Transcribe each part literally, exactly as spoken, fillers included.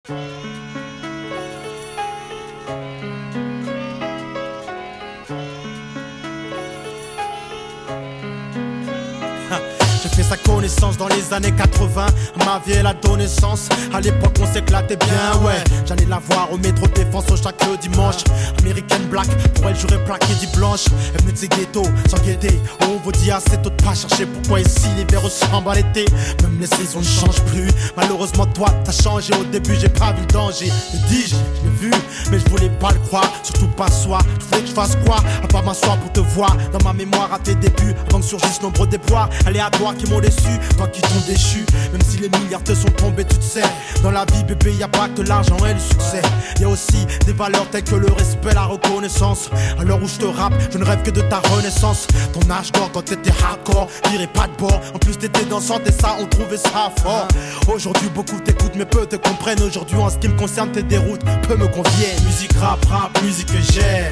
J'ai fait sa connaissance dans les années quatre-vingts. Ma vie elle a donné sens. À l'époque on s'éclatait bien, ouais. J'allais la voir au métro Défense chaque dimanche. American Black, pour elle j'aurais plaqué dit blanche. Elle venait de ses ghettos, sans guetter. On vous dit assez tôt de pas chercher pourquoi ici l'hiver ressemble à l'été. Même les saisons ne changent plus. Malheureusement toi t'as changé. Au début j'ai pas vu le danger. Te dis-je, je l'ai vu, mais je voulais pas le croire. Surtout pas soi, je voulais que je fasse quoi? À part m'asseoir pour te voir. Dans ma mémoire à tes débuts, avant que surgissent nombreux déboires aléatoires qui m'ont déçu, toi qui t'ont déchu. Même si les milliards te sont tombés, tu te sais. Dans la vie bébé y'a pas que l'argent et le succès. Y'a aussi des valeurs telles que le respect, la reconnaissance. À l'heure où je te rappe, je ne rêve que de ta renaissance. Ton âge d'or quand t'étais hardcore, virais pas de bord. En plus t'étais dansante et ça on trouvait ça fort. Aujourd'hui beaucoup t'écoutent mais peu te comprennent. Aujourd'hui en ce qui me concerne tes déroutes peu me conviennent. Musique rap, rap, musique que j'aime.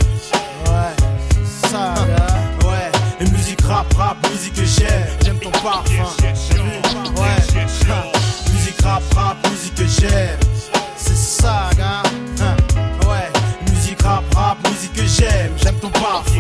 Ouais, ça gars. Ouais. Et musique rap, rap, musique que j'aime. J'aime ton parfum. Ouais. Musique rap, rap, musique que j'aime. C'est ça, gars. Ouais. Musique rap, rap, musique que j'aime. J'aime ton parfum.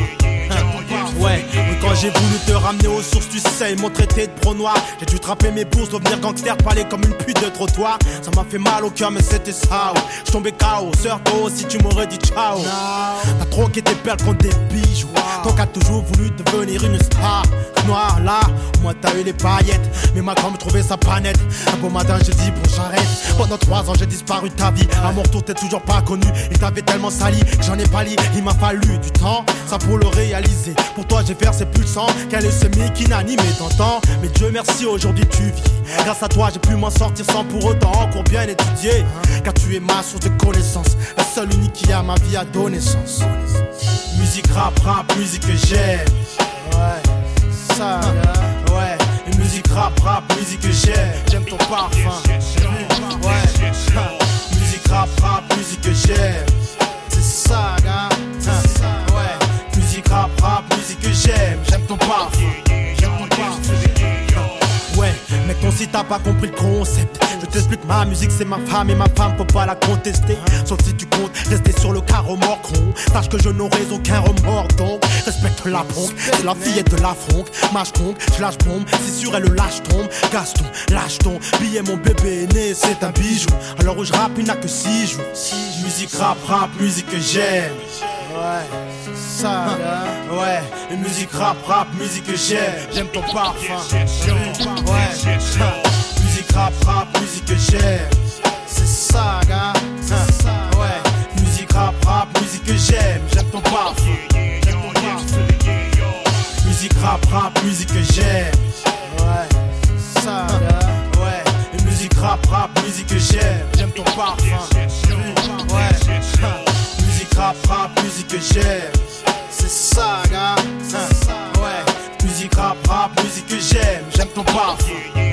Ouais. Mais quand j'ai voulu te ramener aux sources, tu sais, ils m'ont traité de pro noir. J'ai dû trapper mes bourses, devenir gangster, parler comme une pute de trottoir. Ça m'a fait mal au cœur, mais c'était ça. Je tombais K O, sœur, toi aussi tu m'aurais dit ciao. T'as troqué tes perles contre des bijoux. Toi qui as toujours voulu devenir une star. Noir là, moi t'as eu les paillettes. Mais ma grand me trouvait sa panette. Un beau matin j'ai dit bon j'arrête. Pendant trois ans j'ai disparu de ta vie. À mon retour t'es toujours pas connu. Il t'avait tellement sali que j'en ai pas li. Il m'a fallu du temps, ça pour le réaliser. Pour toi j'ai versé plus le sang qu'un leucémie qui n'anime et t'entends. Mais Dieu merci aujourd'hui tu vis. Grâce à toi j'ai pu m'en sortir sans pour autant encore bien étudier. Car tu es ma source de connaissance. La seule unique qui a ma vie à donner sens. Musique rap, rap, musique que j'aime. Ouais, ça, ouais. Et musique rap, rap, musique que j'aime. J'aime ton parfum. Ouais, musique rap, rap, musique que j'aime. C'est ça, gars. Ouais, musique rap, rap, musique que j'aime. J'aime ton parfum. J'aime ton parfum. Ouais, mec, ton si t'as pas compris le concept. Je t'explique, ma musique c'est ma femme et ma femme faut pas la contester. Sauf si tu comptes rester sur le carreau mort con. Sache que je n'aurai aucun remords donc respecte la bronque, c'est la fillette de la fronque. Mâche compte, je lâche bombe, c'est sûr elle le lâche tombe. Gaston, lâche ton billet, mon bébé est né, c'est un bijou. Alors où je rappe il n'a que six jours. Musique rap, rap, musique que j'aime. Ouais, ça, ouais, et musique rap, rap, musique que j'aime. J'aime ton parfum. Ouais, musique rap, rap, musique que j'aime. C'est ça, gars. Ouais, musique rap, rap, musique que j'aime. J'aime ton parfum. Musique rap, rap, musique que j'aime. Ouais, ça, ouais, et musique rap, rap, musique que j'aime. J'aime ton parfum. Ouais, musique rap, rap, musique que j'aime. C'est ça, gars. Ouais, musique rap, rap, musique que j'aime. J'aime ton parfum.